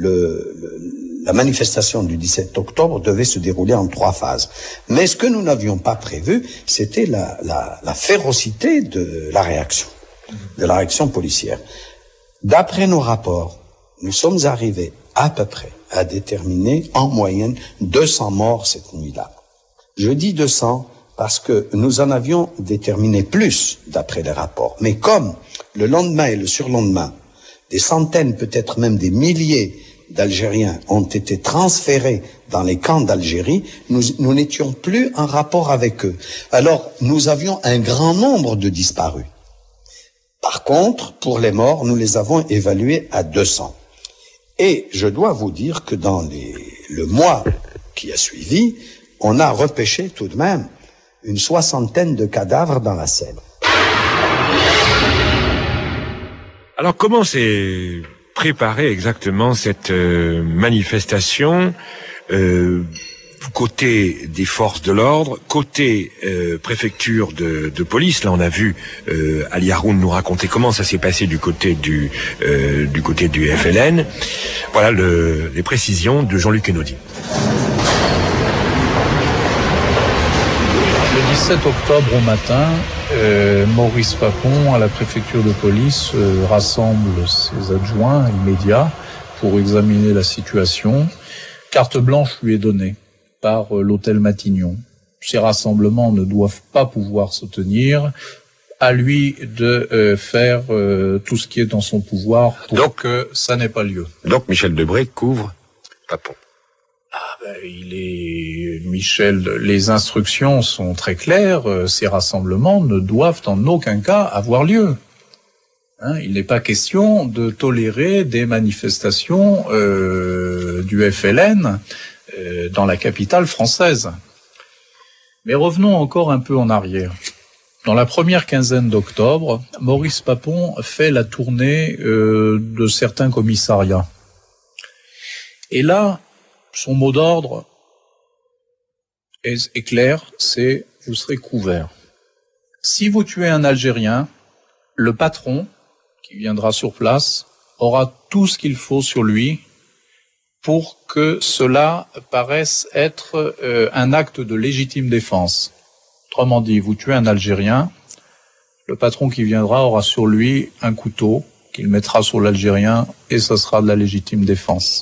La manifestation du 17 octobre devait se dérouler en 3 phases. Mais ce que nous n'avions pas prévu, c'était la férocité de la réaction policière. D'après nos rapports, nous sommes arrivés à peu près à déterminer en moyenne 200 morts cette nuit-là. Je dis 200 parce que nous en avions déterminé plus d'après les rapports. Mais comme le lendemain et le surlendemain, des centaines, peut-être même des milliers d'Algériens ont été transférés dans les camps d'Algérie, nous n'étions plus en rapport avec eux. Alors, nous avions un grand nombre de disparus. Par contre, pour les morts, nous les avons évalués à 200. Et je dois vous dire que dans le mois qui a suivi, on a repêché tout de même une 60aine de cadavres dans la Seine. Alors comment s'est préparée exactement cette manifestation côté des forces de l'ordre, côté préfecture de police? Là on a vu Ali Haroun nous raconter comment ça s'est passé du côté du FLN. Voilà les précisions de Jean-Luc Enaudi. Le 17 octobre au matin, Maurice Papon, à la préfecture de police, rassemble ses adjoints immédiats pour examiner la situation. Carte blanche lui est donnée par l'hôtel Matignon. Ces rassemblements ne doivent pas pouvoir se tenir. À lui de faire tout ce qui est dans son pouvoir pour que ça n'ait pas lieu. Donc Michel Debré couvre Papon. Michel, les instructions sont très claires. Ces rassemblements ne doivent en aucun cas avoir lieu. Il n'est pas question de tolérer des manifestations du FLN dans la capitale française. Mais revenons encore un peu en arrière. Dans la première quinzaine d'octobre, Maurice Papon fait la tournée de certains commissariats. Et là, son mot d'ordre est clair, c'est « vous serez couverts ». Si vous tuez un Algérien, le patron, qui viendra sur place, aura tout ce qu'il faut sur lui pour que cela paraisse être un acte de légitime défense. Autrement dit, vous tuez un Algérien, le patron qui viendra aura sur lui un couteau qu'il mettra sur l'Algérien et ça sera de la légitime défense.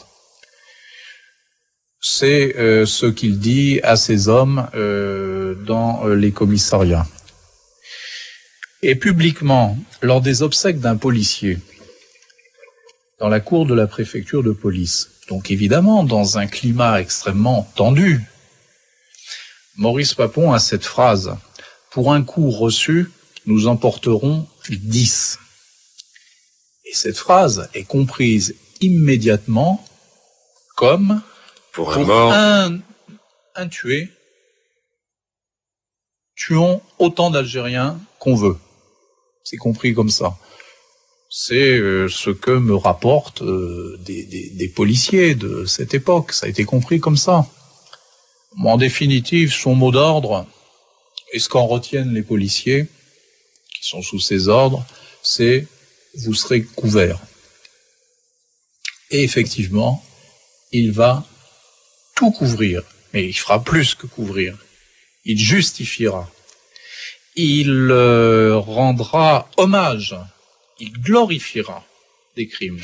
C'est ce qu'il dit à ses hommes dans les commissariats. Et publiquement, lors des obsèques d'un policier, dans la cour de la préfecture de police, donc évidemment dans un climat extrêmement tendu, Maurice Papon a cette phrase « Pour un coup reçu, nous en porterons 10 ». Et cette phrase est comprise immédiatement comme pour un mort, un tué, tuons autant d'Algériens qu'on veut. C'est compris comme ça. C'est ce que me rapportent des policiers de cette époque. Ça a été compris comme ça. En définitive, son mot d'ordre, et ce qu'en retiennent les policiers qui sont sous ses ordres, c'est « vous serez couverts ». Et effectivement, il va tout couvrir, mais il fera plus que couvrir. Il justifiera. Il rendra hommage. Il glorifiera des crimes.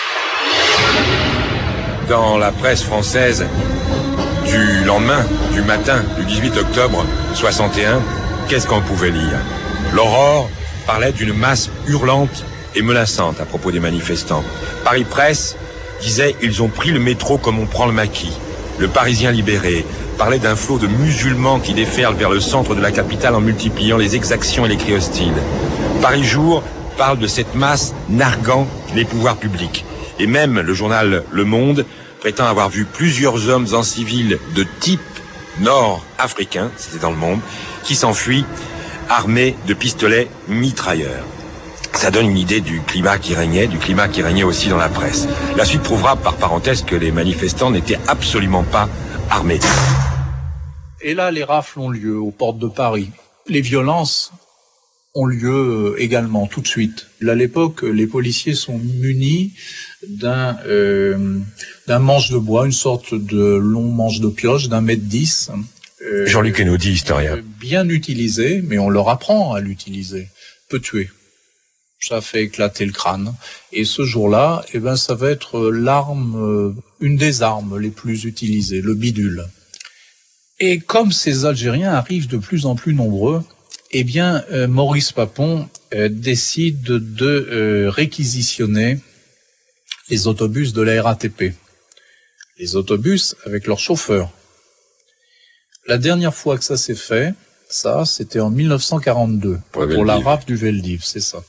Dans la presse française du lendemain, du matin, du 18 octobre 61, qu'est-ce qu'on pouvait lire? L'Aurore parlait d'une masse hurlante et menaçante à propos des manifestants. Paris Presse disait « Ils ont pris le métro comme on prend le maquis ». Le Parisien libéré parlait d'un flot de musulmans qui déferlent vers le centre de la capitale en multipliant les exactions et les cris hostiles. Paris Jour parle de cette masse narguant les pouvoirs publics. Et même le journal Le Monde prétend avoir vu plusieurs hommes en civil de type nord-africain, c'était dans Le Monde, qui s'enfuient armés de pistolets mitrailleurs. Ça donne une idée du climat qui régnait aussi dans la presse. La suite prouvera par parenthèse que les manifestants n'étaient absolument pas armés. Et là, les rafles ont lieu aux portes de Paris. Les violences ont lieu également tout de suite. À l'époque, les policiers sont munis d'un manche de bois, une sorte de long manche de pioche d'un mètre 10. Jean-Luc Enaudi, historien. Bien utilisé, mais on leur apprend à l'utiliser. Peut tuer. Ça fait éclater le crâne. Et ce jour-là, ça va être l'arme, une des armes les plus utilisées, le bidule. Et comme ces Algériens arrivent de plus en plus nombreux, Maurice Papon décide de réquisitionner les autobus de la RATP. Les autobus avec leurs chauffeurs. La dernière fois que ça s'est fait, c'était en 1942, pour la rafle du Veldiv, c'est ça.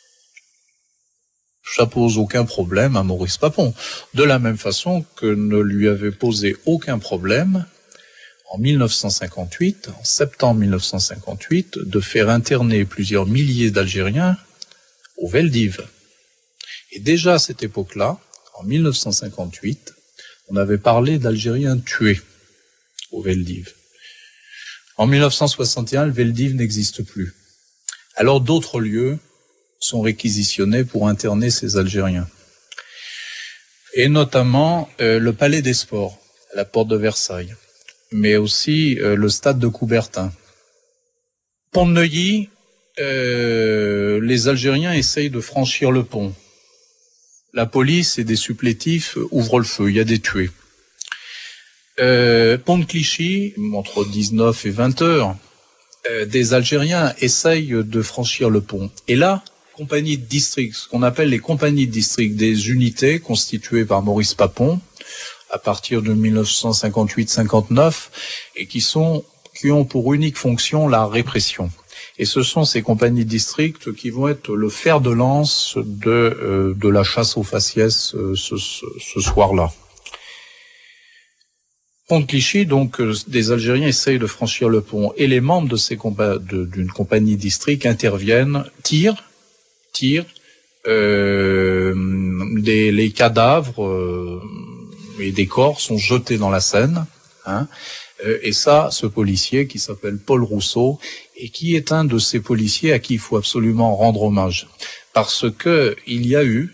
Ça pose aucun problème à Maurice Papon. De la même façon que ne lui avait posé aucun problème en 1958, en septembre 1958, de faire interner plusieurs milliers d'Algériens au Veldiv. Et déjà à cette époque-là, en 1958, on avait parlé d'Algériens tués au Veldiv. En 1961, le Veldiv n'existe plus. Alors d'autres lieux sont réquisitionnés pour interner ces Algériens. Et notamment le Palais des Sports, à la porte de Versailles, mais aussi le stade de Coubertin. pont de Neuilly, les Algériens essayent de franchir le pont. La police et des supplétifs ouvrent le feu, il y a des tués. Pont de Clichy, entre 19 et 20 heures, des Algériens essayent de franchir le pont. Et là, compagnie de district, ce qu'on appelle les compagnies de district, des unités constituées par Maurice Papon, à partir de 1958-59, et qui ont pour unique fonction la répression. Et ce sont ces compagnies de district qui vont être le fer de lance de la chasse aux faciès ce soir-là. Pont de Clichy, donc, des Algériens essayent de franchir le pont, et les membres de d'une compagnie de district interviennent, tirent, les cadavres et des corps sont jetés dans la Seine, et ça, ce policier qui s'appelle Paul Rousseau, et qui est un de ces policiers à qui il faut absolument rendre hommage, parce que ils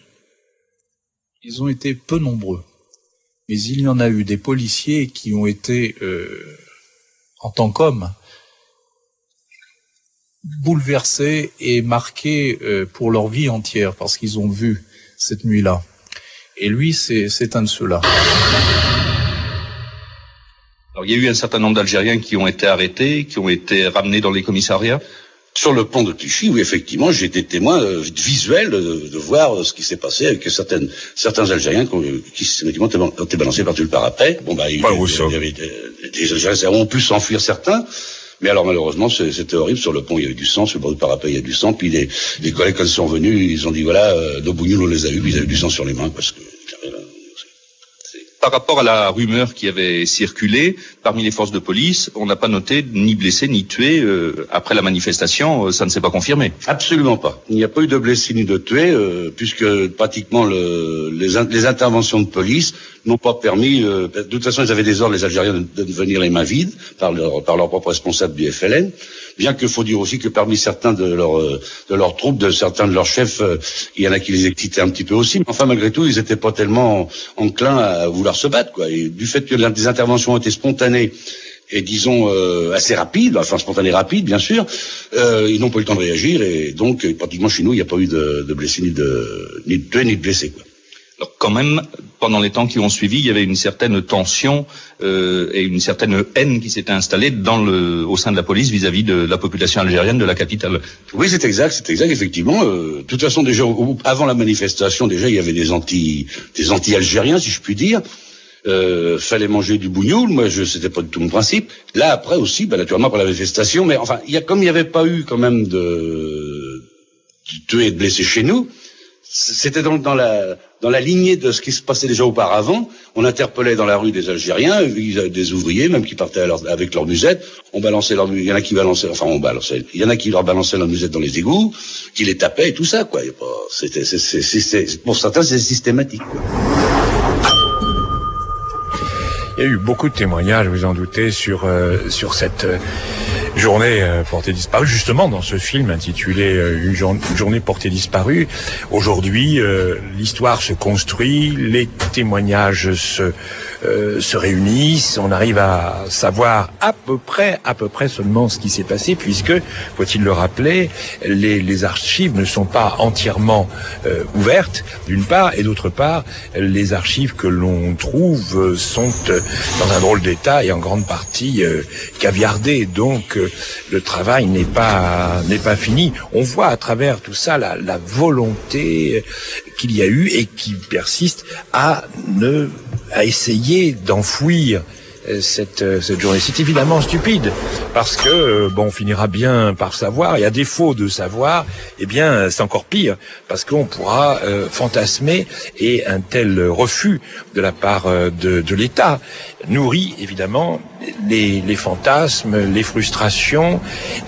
ont été peu nombreux, mais il y en a eu des policiers qui ont été, en tant qu'hommes, bouleversés et marqués pour leur vie entière, parce qu'ils ont vu cette nuit-là. Et lui, c'est un de ceux-là. Alors, il y a eu un certain nombre d'Algériens qui ont été arrêtés, qui ont été ramenés dans les commissariats. Sur le pont de Clichy, où effectivement j'ai été témoin visuel de voir ce qui s'est passé avec certains Algériens qui systématiquement ont été balancés par-dessus le parapet. Bon bah il y avait des Algériens ont pu s'enfuir certains, mais alors malheureusement c'était horrible. Sur le pont il y avait du sang, sur le bord du parapet il y a du sang. Puis les collègues quand ils sont venus, ils ont dit voilà, nos bougnoules on les a eu, ils avaient du sang sur les mains parce que. Par rapport à la rumeur qui avait circulé parmi les forces de police, on n'a pas noté ni blessés ni tués après la manifestation, ça ne s'est pas confirmé. Absolument pas. Il n'y a pas eu de blessés ni de tués, puisque pratiquement les interventions de police n'ont pas permis. De toute façon, ils avaient des ordres, les Algériens, de venir les mains vides par leur propre responsable du FLN. Bien que faut dire aussi que parmi certains de leurs troupes, de certains de leurs chefs, il y en a qui les excitaient un petit peu aussi. Mais enfin, malgré tout, ils n'étaient pas tellement enclins à vouloir se battre, quoi. Et du fait que des interventions ont été spontanées et disons assez rapides, enfin spontanées rapides, bien sûr, ils n'ont pas eu le temps de réagir et donc pratiquement chez nous, il n'y a pas eu de blessés ni de tués ni de blessés, quoi. Alors quand même, pendant les temps qui ont suivi, il y avait une certaine tension et une certaine haine qui s'était installée au sein de la police vis-à-vis de la population algérienne de la capitale. Oui, c'est exact, effectivement. De toute façon, déjà, avant la manifestation, déjà, il y avait des anti-algériens, si je puis dire. Fallait manger du bougnoul, moi, c'était pas du tout mon principe. Là, après aussi, naturellement, pour la manifestation, mais enfin, comme il n'y avait pas eu quand même de tués et de blessés chez nous, c'était dans la lignée de ce qui se passait déjà auparavant. On interpellait dans la rue des Algériens, des ouvriers même qui partaient avec leur musette. On balançait il y en a qui balançaient, il y en a qui leur balançaient leur musette dans les égouts, qui les tapaient et tout ça, quoi. Pour certains, c'est systématique, quoi. Il y a eu beaucoup de témoignages, vous en doutez, sur cette journée portée disparue, justement dans ce film intitulé Une journée portée disparue. Aujourd'hui, l'histoire se construit, les témoignages se réunissent, on arrive à savoir à peu près seulement ce qui s'est passé, puisque, faut-il le rappeler, les archives ne sont pas entièrement ouvertes, d'une part, et d'autre part, les archives que l'on trouve sont dans un drôle d'état et en grande partie caviardées. Donc le travail n'est pas fini. On voit à travers tout ça la volonté qu'il y a eu et qui persiste à essayer d'enfouir cette journée. C'est évidemment stupide parce que on finira bien par savoir, et à défaut de savoir, eh bien c'est encore pire parce qu'on pourra fantasmer, et un tel refus de la part de l'État nourrit évidemment les fantasmes, les frustrations,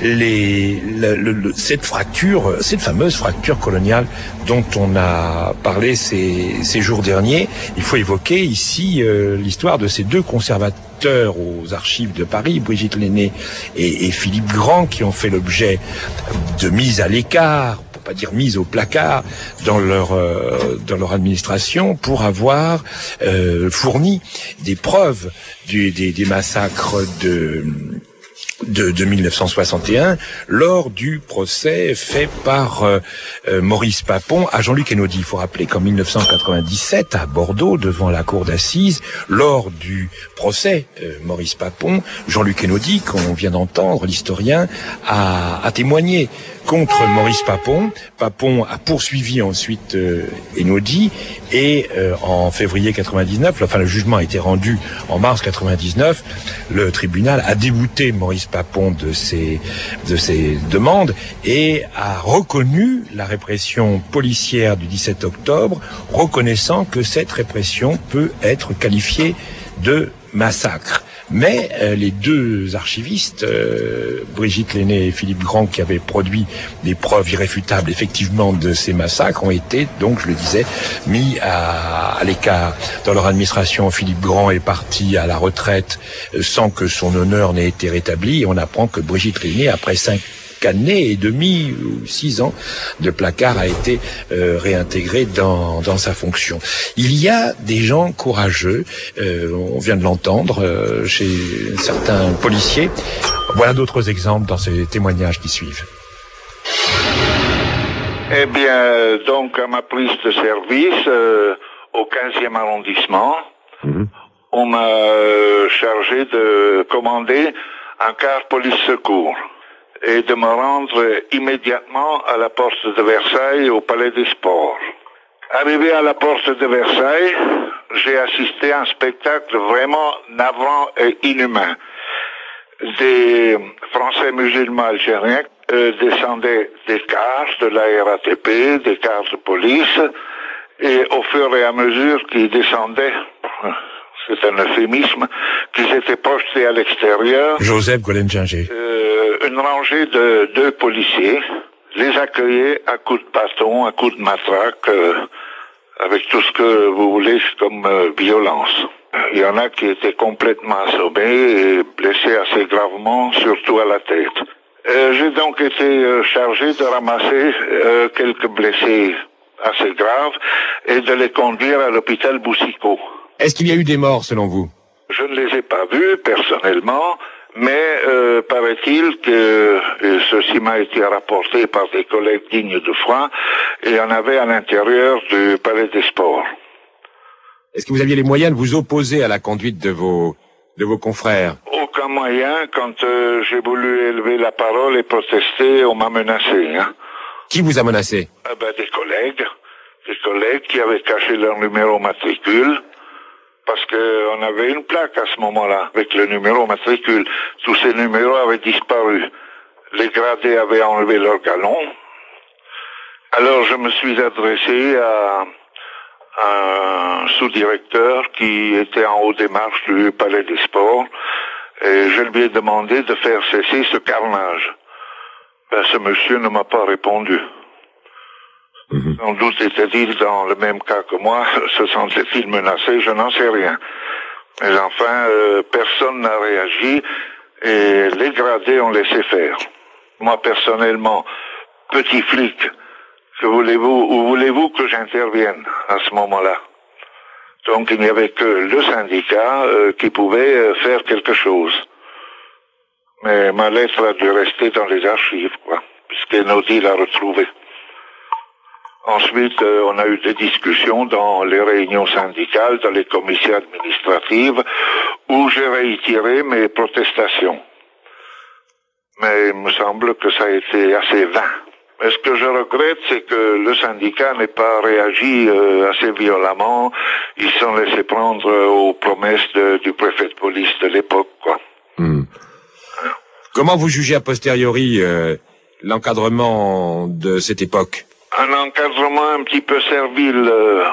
cette fameuse fracture coloniale dont on a parlé ces jours derniers. Il faut évoquer ici l'histoire de ces deux conservateurs aux archives de Paris, Brigitte Lenné et Philippe Grand, qui ont fait l'objet de mise à l'écart, pour pas dire mise au placard, dans leur administration, pour avoir fourni des preuves des massacres de 1961 lors du procès fait par Maurice Papon à Jean-Luc Einaudi. Il faut rappeler qu'en 1997 à Bordeaux, devant la cour d'assises, lors du procès Maurice Papon, Jean-Luc Einaudi, qu'on vient d'entendre, l'historien, a témoigné contre Maurice Papon. Papon a poursuivi ensuite Einaudi et en février 99, enfin le jugement a été rendu en mars 99, le tribunal a débouté Maurice Papon de ses demandes et a reconnu la répression policière du 17 octobre, reconnaissant que cette répression peut être qualifiée de massacre. Mais les deux archivistes, Brigitte Lenné et Philippe Grand, qui avaient produit des preuves irréfutables effectivement de ces massacres, ont été, donc je le disais, mis à l'écart. Dans leur administration, Philippe Grand est parti à la retraite sans que son honneur n'ait été rétabli. Et on apprend que Brigitte Lenné, après 5 années et demi ou 6 ans de placard, a été réintégré dans sa fonction. Il y a des gens courageux, on vient de l'entendre chez certains policiers. Voilà d'autres exemples dans ces témoignages qui suivent. Eh bien, donc à ma prise de service au 15e arrondissement, on m'a chargé de commander un car police secours et de me rendre immédiatement à la porte de Versailles, au Palais des Sports. Arrivé à la porte de Versailles, j'ai assisté à un spectacle vraiment navrant et inhumain. Des Français musulmans algériens descendaient des cars de la RATP, des cars de police, et au fur et à mesure qu'ils descendaient, c'est un euphémisme, qu'ils étaient projetés à l'extérieur. Joseph Golenginger. Une rangée de 2 policiers les accueillait à coups de bâton, à coups de matraque, avec tout ce que vous voulez comme violence. Il y en a qui étaient complètement assommés et blessés assez gravement, surtout à la tête. J'ai donc été chargé de ramasser quelques blessés assez graves et de les conduire à l'hôpital Boussicot. Est-ce qu'il y a eu des morts selon vous? Je ne les ai pas vus personnellement, mais paraît-il que ceci m'a été rapporté par des collègues dignes de foi, et il y en avait à l'intérieur du Palais des Sports. Est-ce que vous aviez les moyens de vous opposer à la conduite de vos confrères? Aucun moyen. Quand j'ai voulu élever la parole et protester, on m'a menacé. Hein. Qui vous a menacé? Des collègues qui avaient caché leur numéro matricule. Parce qu'on avait une plaque à ce moment-là, avec le numéro matricule. Tous ces numéros avaient disparu. Les gradés avaient enlevé leurs galons. Alors je me suis adressé à un sous-directeur qui était en haut des marches du Palais des Sports, et je lui ai demandé de faire cesser ce carnage. Ce monsieur ne m'a pas répondu. Sans doute était-il dans le même cas que moi, se sentait-il menacé, je n'en sais rien. Mais enfin, personne n'a réagi et les gradés ont laissé faire. Moi, personnellement, petit flic, que voulez-vous, où voulez-vous que j'intervienne à ce moment-là? Donc il n'y avait que le syndicat qui pouvait faire quelque chose. Mais ma lettre a dû rester dans les archives, quoi, puisqu'Einaudi l'a retrouvée. Ensuite, on a eu des discussions dans les réunions syndicales, dans les commissions administratives, où j'ai réitéré mes protestations. Mais il me semble que ça a été assez vain. Mais ce que je regrette, c'est que le syndicat n'ait pas réagi assez violemment. Ils se sont laissés prendre aux promesses du préfet de police de l'époque, quoi. Comment vous jugez a posteriori l'encadrement de cette époque? Un encadrement un petit peu servile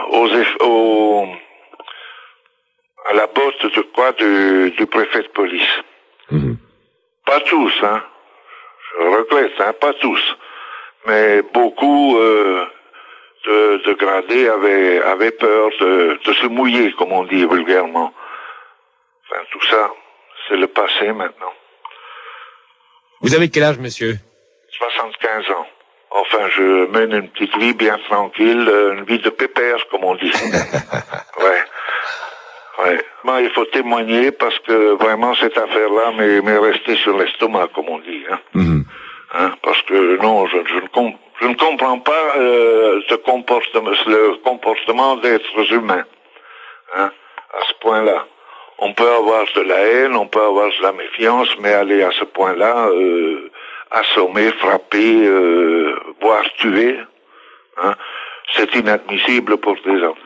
à la botte du préfet de police. Pas tous, hein. Je regrette, hein, pas tous. Mais beaucoup de gradés avaient peur de se mouiller, comme on dit vulgairement. Enfin, tout ça, c'est le passé maintenant. Vous avez quel âge, monsieur? 75 ans. Enfin, je mène une petite vie bien tranquille, une vie de pépère, comme on dit. Ouais. Ouais. Ben, il faut témoigner parce que vraiment cette affaire-là m'est restée sur l'estomac, comme on dit. Hein. Hein, parce que non, je ne comprends pas le comportement d'êtres humains. Hein, à ce point-là. On peut avoir de la haine, on peut avoir de la méfiance, mais aller à ce point-là, assommer, frapper, voire tuer, hein, c'est inadmissible pour des hommes.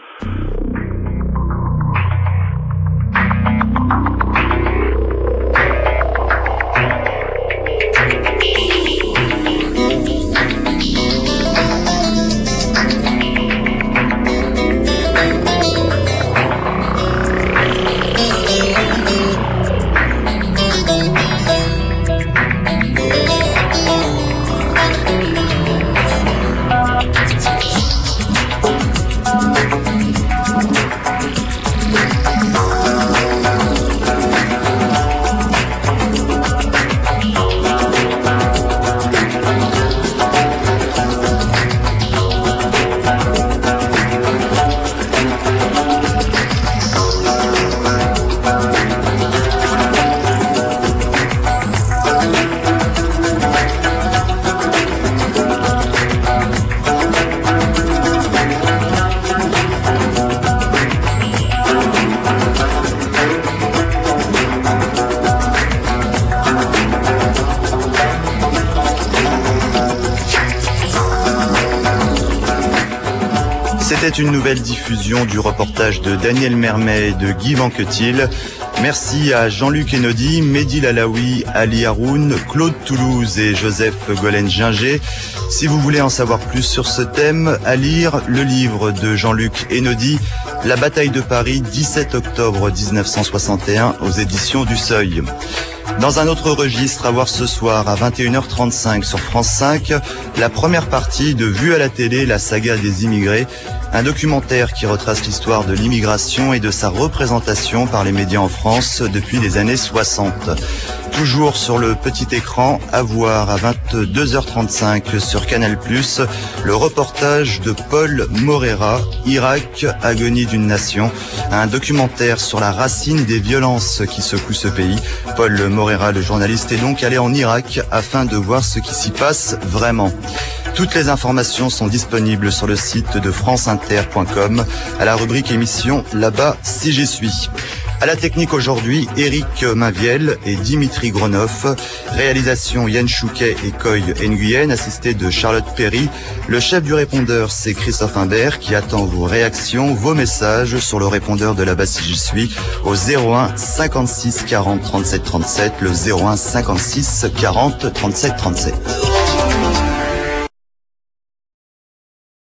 C'était une nouvelle diffusion du reportage de Daniel Mermet et de Guy Vanquetil. Merci à Jean-Luc Enodi, Mehdi Lalaoui, Ali Haroun, Claude Toulouse et Joseph Golen-Ginger. Si vous voulez en savoir plus sur ce thème, à lire le livre de Jean-Luc Enodi, La bataille de Paris, 17 octobre 1961, aux éditions du Seuil. Dans un autre registre, à voir ce soir à 21h35 sur France 5, la première partie de Vue à la télé, la saga des immigrés, un documentaire qui retrace l'histoire de l'immigration et de sa représentation par les médias en France depuis les années 60. Toujours sur le petit écran, à voir à 22h35 sur Canal+, le reportage de Paul Morera, Irak, agonie d'une nation, un documentaire sur la racine des violences qui secouent ce pays. Paul Morera, le journaliste, est donc allé en Irak afin de voir ce qui s'y passe vraiment. Toutes les informations sont disponibles sur le site de franceinter.com à la rubrique émission Là-bas si j'y suis. À la technique aujourd'hui, Eric Maviel et Dimitri Gronov. Réalisation Yann Chouquet et Coy Nguyen, assisté de Charlotte Perry. Le chef du répondeur, c'est Christophe Imbert qui attend vos réactions, vos messages sur le répondeur de Là-bas si j'y suis au 01 56 40 37 37, le 01 56 40 37 37.